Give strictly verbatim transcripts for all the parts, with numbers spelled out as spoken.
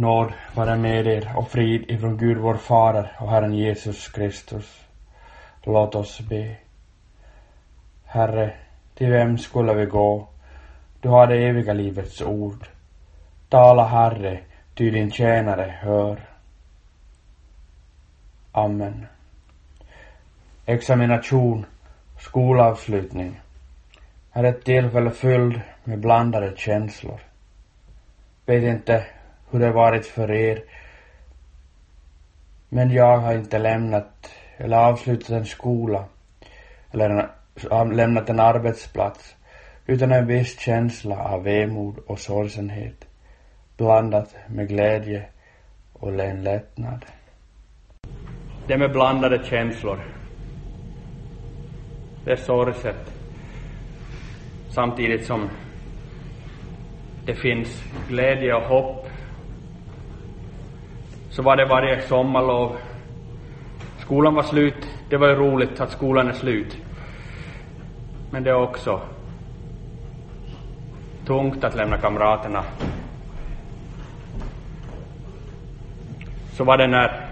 Nåd vare med er och frid ifrån Gud vår Fader och Herren Jesus Kristus. Låt oss be. Herre, till vem skulle vi gå? Du har det eviga livets ord. Tala, Herre, ty din tjänare hör. Amen. Examination, skolavslutning, är ett tillfälle fylld med blandade känslor. Vet inte hur det varit för er, men jag har inte lämnat eller avslutat en skola eller en, lämnat en arbetsplats utan en viss känsla av vemod och sorgsenhet, blandat med glädje och en lättnad. Det med blandade känslor, det är sorgset, samtidigt som det finns glädje och hopp. Så var det varje sommarlov. Skolan var slut. Det var ju roligt att skolan är slut. Men det är också tungt att lämna kamraterna. Så var det när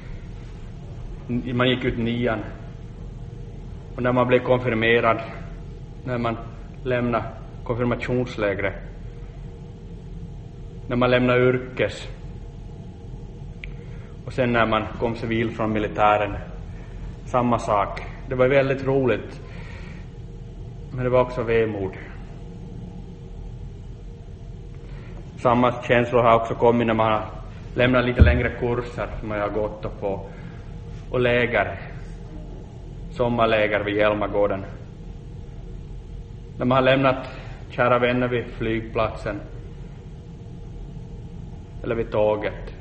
man gick ut nian. Och när man blev konfirmerad. När man lämnade konfirmationslägret. När man lämnade yrkes. Och sen när man kom civil från militären. Samma sak. Det var väldigt roligt. Men det var också vemod. Samma känslor har också kommit när man har lämnat lite längre kurser som man har gått på. Och läger. Sommarläger vid Hjälmagården. När man har lämnat kära vänner vid flygplatsen. Eller vid tåget.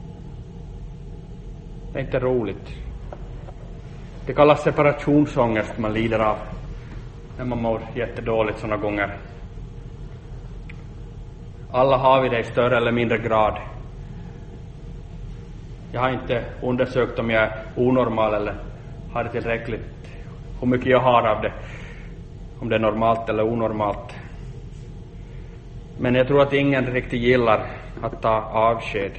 Det är inte roligt. Det kallas separationsångest man lider av. När man mår jättedåligt sådana gånger. Alla har vi det i större eller mindre grad. Jag har inte undersökt om jag är onormal eller har det tillräckligt. Hur mycket jag har av det. Om det är normalt eller onormalt. Men jag tror att ingen riktigt gillar att ta avsked.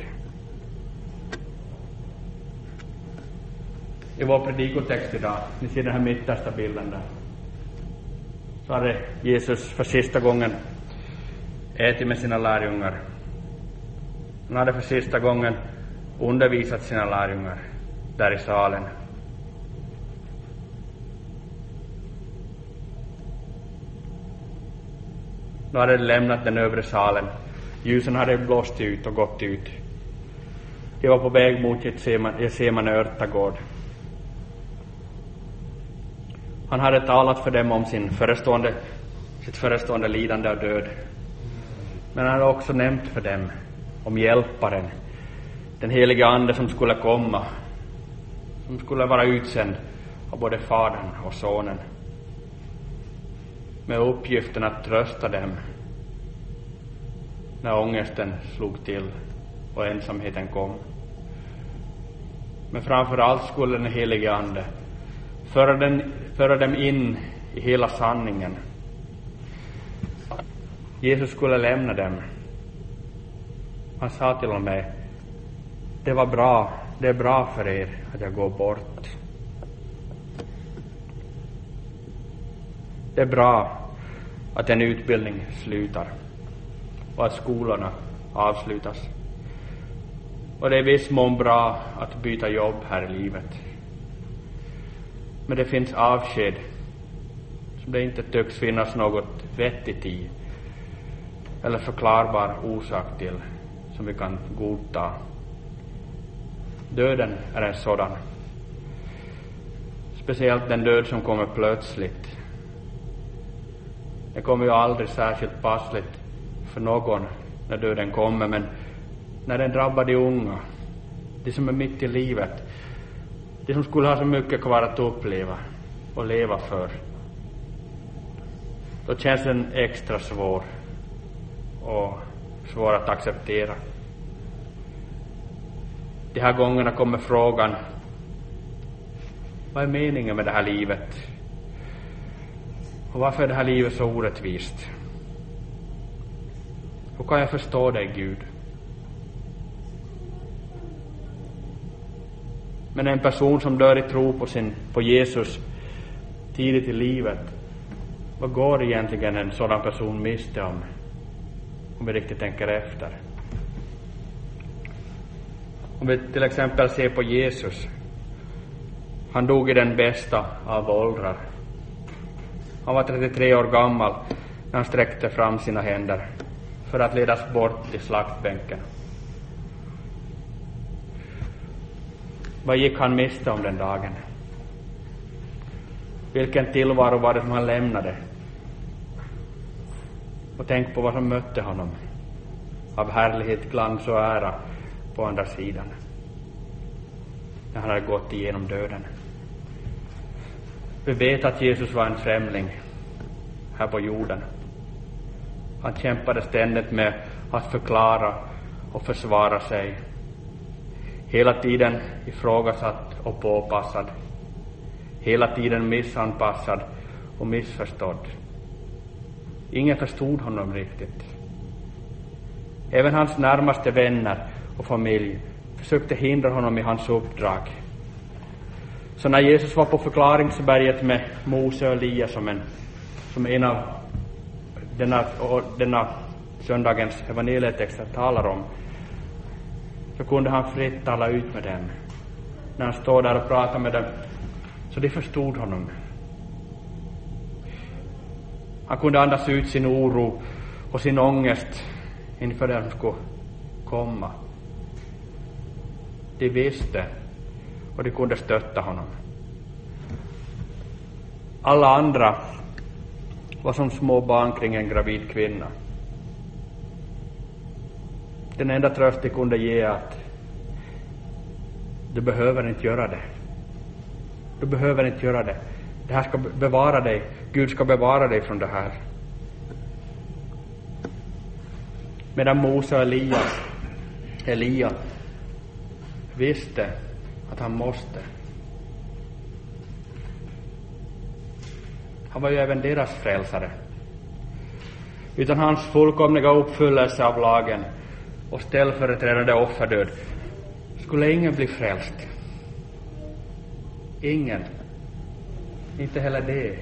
I vår predikotext idag, ni ser den här mittersta bilden där. Så hade Jesus för sista gången ätit med sina lärjungar. Han hade för sista gången undervisat sina lärjungar där i salen. Nu hade de lämnat den övre salen. Ljusen hade blåst ut och gått ut. De var på väg mot Getsemane örtagård. Han hade talat för dem om sin förestående, sitt förestående lidande och död. Men han hade också nämnt för dem om hjälparen, den heliga ande som skulle komma, som skulle vara utsänd av både fadern och sonen, med uppgiften att trösta dem när ångesten slog till och ensamheten kom. Men framför allt skulle den heliga ande föra, den, föra dem in i hela sanningen. Jesus skulle lämna dem. Han sa till och med: det var bra, det är bra för er att jag går bort. Det är bra att en utbildning slutar och att skolorna avslutas. Och det är visst mån bra att byta jobb här i livet. Men det finns avsked som det inte tycks finnas något vettigt i eller förklarbar orsak till som vi kan godta. Döden är en sådan. Speciellt den död som kommer plötsligt. Det kommer ju aldrig särskilt passligt för någon när döden kommer, men när den drabbar de unga, de som är mitt i livet, de som skulle ha så mycket kvar att uppleva och leva för, då känns den extra svår och svår att acceptera. De här gångerna kommer frågan: vad är meningen med det här livet? Och varför är det här livet så orättvist? Hur kan jag förstå dig, Gud? Men en person som dör i tro på, sin, på Jesus tidigt i livet, vad går egentligen en sådan person miste om? Om vi riktigt tänker efter. Om vi till exempel ser på Jesus. Han dog i den bästa av åldrar. Han var trettiotre år gammal när han sträckte fram sina händer för att ledas bort till slaktbänken. Vad gick han miste om den dagen? Vilken tillvaro var det som han lämnade? Och tänk på vad som mötte honom av härlighet, glans och ära på andra sidan, när han hade gått igenom döden. Vi vet att Jesus var en främling här på jorden. Han kämpade ständigt med att förklara och försvara sig. Hela tiden ifrågasatt och påpassad. Hela tiden missanpassad och missförstådd. Ingen förstod honom riktigt. Även hans närmaste vänner och familj försökte hindra honom i hans uppdrag. Så när Jesus var på förklaringsberget med Mose och Elia som en, som en av denna, denna söndagens evangelietexter talar om, så kunde han fritt tala ut med dem. När han stod där och pratade med dem, så de förstod honom. Han kunde andas ut sin oro och sin ångest inför det som skulle komma. De visste och de kunde stötta honom. Alla andra var som små barn kring en gravid kvinna. Den enda tröst de kunde ge är att du behöver inte göra det. Du behöver inte göra det. Det här ska bevara dig. Gud ska bevara dig från det här. Medan Mose och Elia, Elia visste att han måste. Han var ju även deras frälsare. Utan hans fullkomliga uppfyllelse av lagen och ställföreträdande offerdöd skulle ingen bli frälst. Ingen. Inte heller det.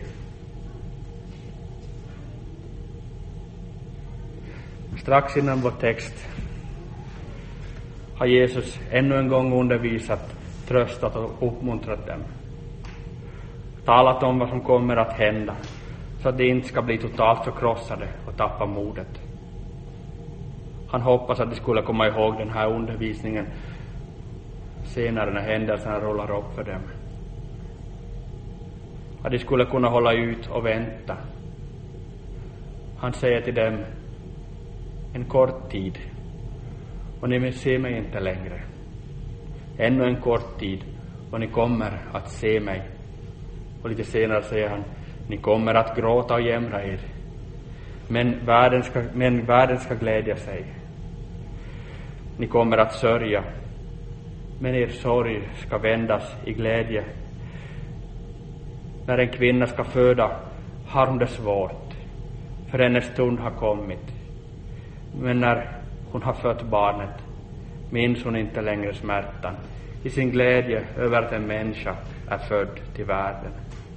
Strax innan vår text har Jesus ännu en gång undervisat, tröstat och uppmuntrat dem. Talat om vad som kommer att hända, så att de inte ska bli totalt förkrossade och tappa modet. Han hoppas att de skulle komma ihåg den här undervisningen senare när händelserna rullar upp för dem. Att de skulle kunna hålla ut och vänta. Han säger till dem: en kort tid, och ni ser mig inte längre. Ännu en kort tid, och ni kommer att se mig. Och lite senare säger han: ni kommer att gråta och jämra er. Men världen ska, men världen ska glädja sig. Ni kommer att sörja, men er sorg ska vändas i glädje. När en kvinna ska föda har hon det svårt, för hennes stund har kommit. Men när hon har fött barnet minns hon inte längre smärtan i sin glädje över att en människa är född till världen.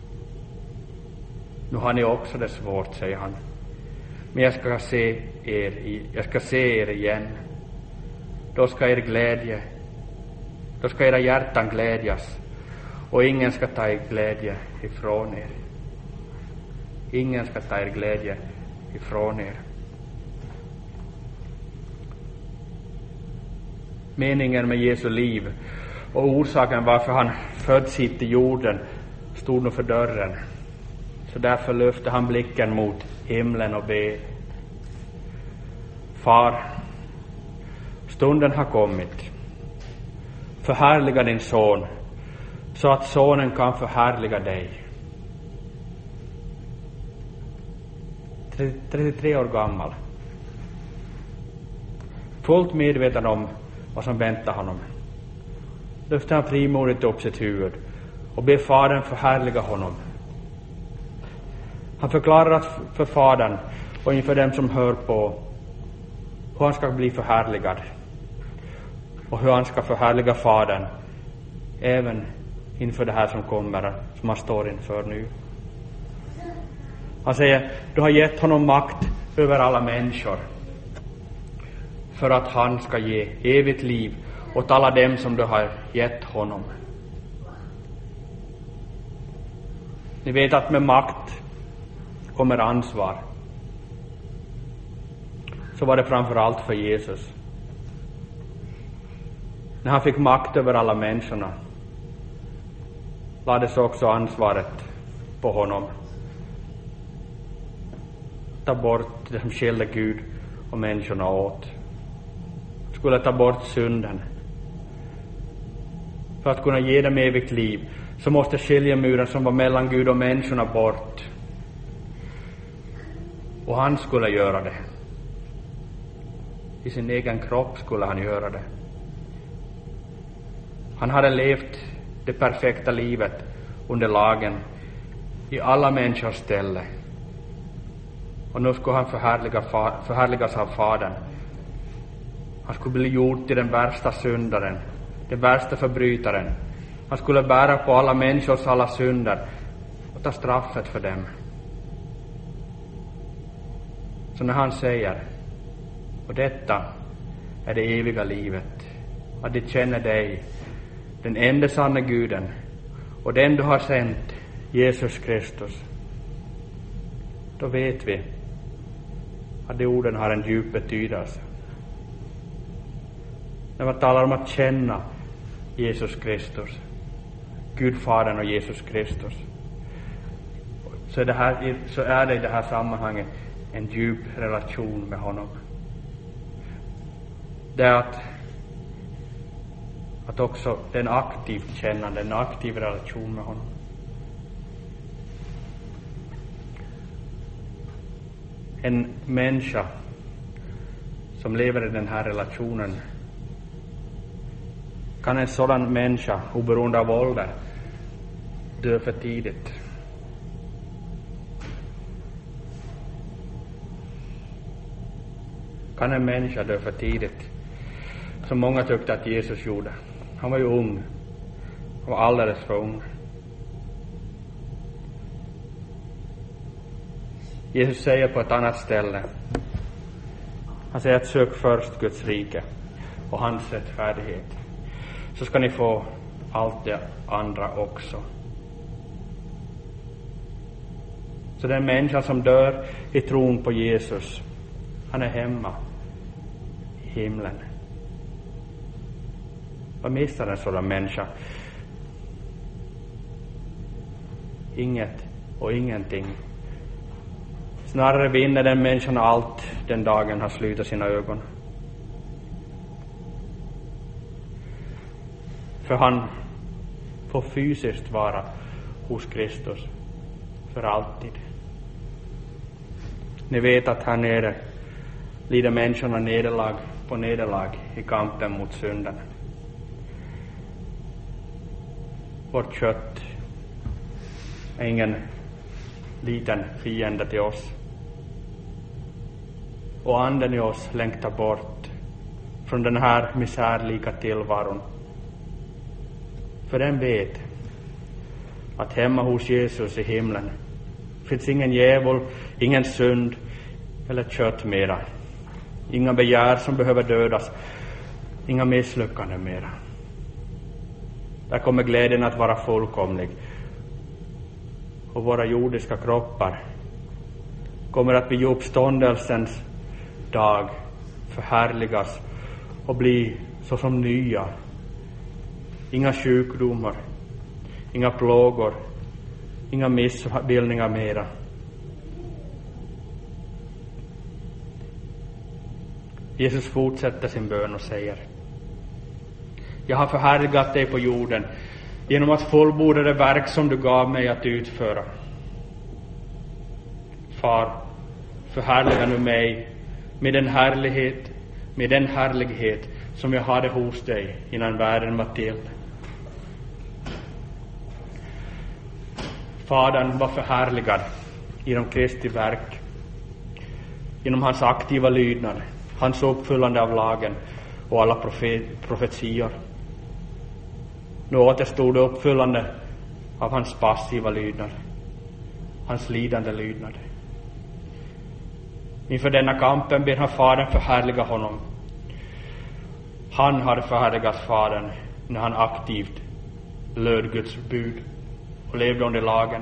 Nu har ni också det svårt, säger han. Men jag ska se er, i, jag ska se er igen. Då ska er glädje, då ska era hjärtan glädjas, och ingen ska ta er glädje ifrån er. Ingen ska ta er glädje ifrån er. Meningen med Jesu liv och orsaken varför han föds hit till jorden stod nu för dörren. Så därför lyfte han blicken mot himlen och ber: Far, stunden har kommit. Förhärliga din son, så att sonen kan förhärliga dig. trettiotre år gammal. Fullt medveten om vad som väntar honom, lyfter han frimodigt upp sitt huvud och ber Fadern förhärliga honom. Han förklarar att för Fadern och inför dem som hör på hur han ska bli förhärligad och hur han ska förhärliga Fadern även inför det här som kommer, som han står inför nu. Han säger, du har gett honom makt över alla människor för att han ska ge evigt liv åt alla dem som du har gett honom. Ni vet att med makt kommer ansvar. Så var det framför allt för Jesus. När han fick makt över alla människorna lades också ansvaret på honom. Ta bort det som skilde Gud och människorna åt. Skulle ta bort synden. För att kunna ge dem evigt liv så måste skiljemuren som var mellan Gud och människorna bort. Och han skulle göra det. I sin egen kropp skulle han göra det. Han hade levt det perfekta livet under lagen i alla människors ställe. Och nu skulle han förhärliga, förhärligas av Fadern. Han skulle bli gjord till den värsta syndaren, den värsta förbrytaren. Han skulle bära på alla människors alla synder och ta straffet för dem. Så när han säger, och detta är det eviga livet, att de känner dig, den enda sanna Guden, och den du har sänt, Jesus Kristus, då vet vi att de orden har en djup betydelse. När man talar om att känna Jesus Kristus, Gud Fadern och Jesus Kristus, så är det, här, så är det i det här sammanhanget en djup relation med honom. Det är att, att också den aktivt kännande, en aktiv relation med honom. En människa som lever i den här relationen, kan en sådan människa, oberoende av ålder, dö för tidigt? Kan en människa dö för tidigt? Som många tyckte att Jesus gjorde. Han var ju ung. Han var alldeles för ung. Jesus säger på ett annat ställe, han säger att sök först Guds rike och hans rättfärdighet, så ska ni få allt det andra också. Så den människa som dör i tron på Jesus, han är hemma i himlen. Vad missar en sådan människa? Inget och ingenting. Snarare vinner den människan allt den dagen har slutat sina ögon. För han får fysiskt vara hos Kristus för alltid. Ni vet att här nere lider människorna nederlag på nederlag i kampen mot synden. Vårt kött är ingen liten fiende till oss. Och anden i oss längtar bort från den här misärlika tillvaron. För den vet att hemma hos Jesus i himlen finns ingen djävul, ingen synd eller kött mera. Inga begär som behöver dödas, inga misslyckanden mera. Där kommer glädjen att vara fullkomlig. Och våra jordiska kroppar kommer att vid uppståndelsens dag förhärligas och bli såsom nya. Inga sjukdomar, inga plågor, inga missbildningar mera. Jesus fortsätter sin bön och säger: jag har förhärligat dig på jorden genom att fullborda det verk som du gav mig att utföra. Far, förhärliga nu mig med den härlighet, med den härlighet som jag hade hos dig innan världen var till. Fadern var förhärligad genom Kristi verk, genom hans aktiva lydnad, hans uppfyllande av lagen och alla profet, profetior. Nu återstod det uppfyllande av hans passiva lydnad, hans lidande lydnad. Inför denna kampen ber han Fadern förhärliga honom. Han hade förhärligat Fadern när han aktivt löd Guds bud och levde under lagen.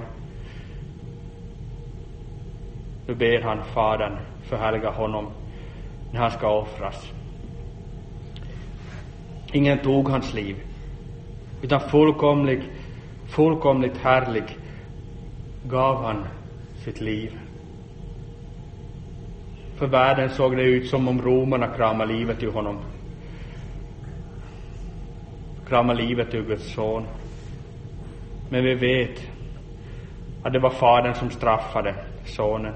Nu ber han Fadern förhärliga honom när han ska offras. Ingen tog hans liv, utan fullkomligt, fullkomligt härlig gav han sitt liv. För världen såg det ut som om romarna kramade livet ur honom. Kramade livet ur Guds son. Men vi vet att det var Fadern som straffade sonen.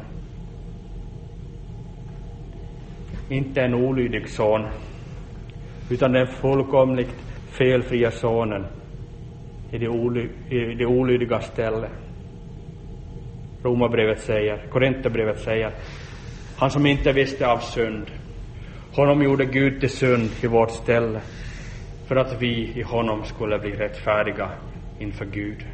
Inte en olydig son, utan den fullkomligt felfria sonen i det, oly- i det olydiga stället. Romarbrevet säger, Korinthierbrevet säger, han som inte visste av synd, honom gjorde Gud till synd i vårt ställe, för att vi i honom skulle bli rättfärdiga inför Gud.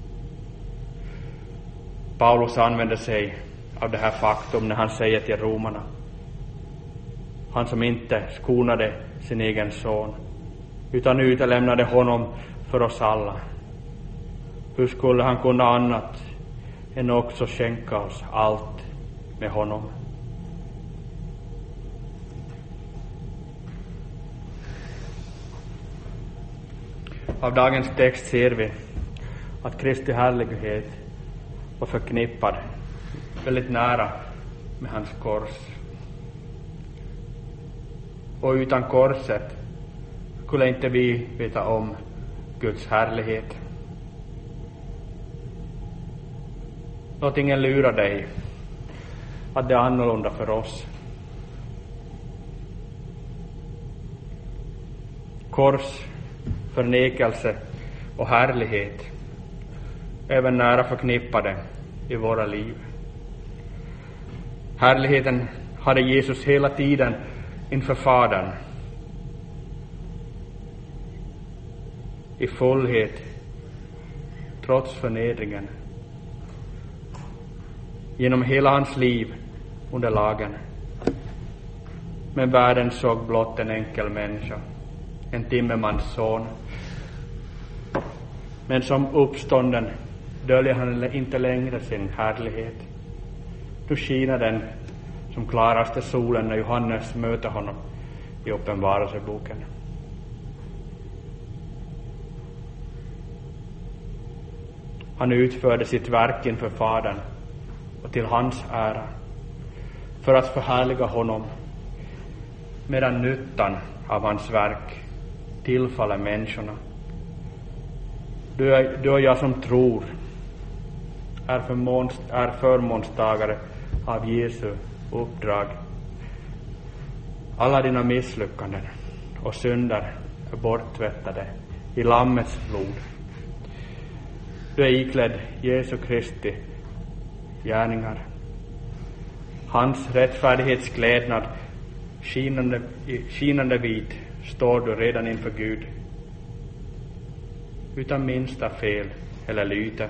Paulus använder sig av det här faktum när han säger till romarna, han som inte skonade sin egen son, utan utelämnade honom för oss alla. Hur skulle han kunna annat än också skänka oss allt med honom? Av dagens text ser vi att Kristi härlighet var förknippad väldigt nära med hans kors. Och utan korset skulle inte vi veta om Guds härlighet. Låt ingen lura dig att det är annorlunda för oss. Kors, förnekelse och härlighet även nära förknippade i våra liv. Härligheten hade Jesus hela tiden inför Fadern i fullhet, trots förnedringen, genom hela hans liv under lagen. Men världen såg blott en enkel människa, en timmermans son. Men som uppstånden döljer han inte längre sin härlighet. Nu skiner den som klaraste solen när Johannes möter honom i Uppenbarelseboken. Han utförde sitt verk inför Fadern och till hans ära, för att förhärliga honom, medan nyttan av hans verk tillfaller människorna. Du, är, du och jag som tror är, förmåns, är förmånstagare av Jesu uppdrag. Alla dina misslyckanden och synder är borttvättade i Lammets blod. Du är iklädd Jesu Kristi gärningar. Hans rättfärdighetsklädnad, skinande, skinande vit, står du redan inför Gud, utan minsta fel eller lyte.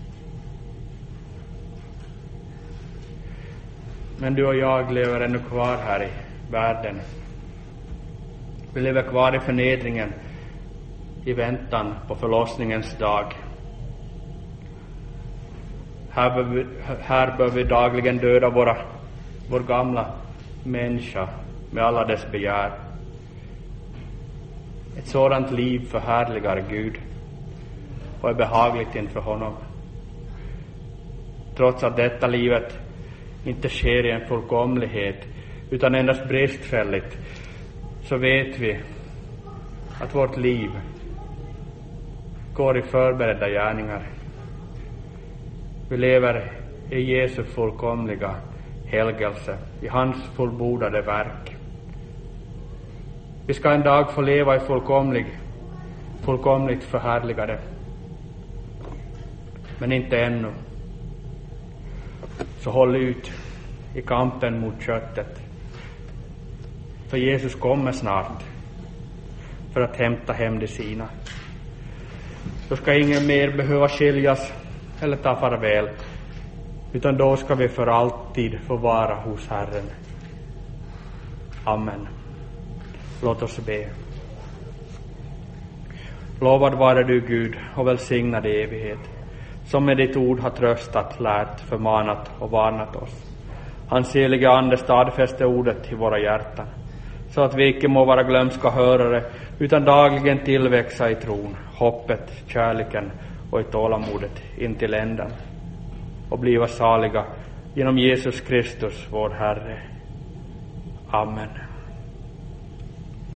Men du och jag lever ännu kvar här i världen. Vi lever kvar i förnedringen i väntan på förlossningens dag. Här bör vi, här bör vi dagligen döda våra, vår gamla människa med alla dess begär. Ett sådant liv förhärligar Gud och är behagligt inför honom. Trots att detta livet inte sker i en fullkomlighet utan endast bristfälligt, så vet vi att vårt liv går i förberedda gärningar. Vi lever i Jesu fullkomliga helgelse, i hans fullbordade verk. Vi ska en dag få leva i fullkomlig, fullkomligt förhärligade, men inte ännu. Så håll ut i kampen mot köttet, för Jesus kommer snart för att hämta hem de sina. Då ska ingen mer behöva skiljas eller ta farväl, utan då ska vi för alltid få vara hos Herren. Amen. Låt oss be. Lovad vare du, Gud, och välsignad i evighet, som med ditt ord har tröstat, lärt, förmanat och varnat oss. Hans heliga ande stadfäste ordet i våra hjärtan, så att vi icke må vara glömska hörare, utan dagligen tillväxa i tron, hoppet, kärleken och i tålamodet in till änden, och bliva saliga genom Jesus Kristus, vår Herre. Amen.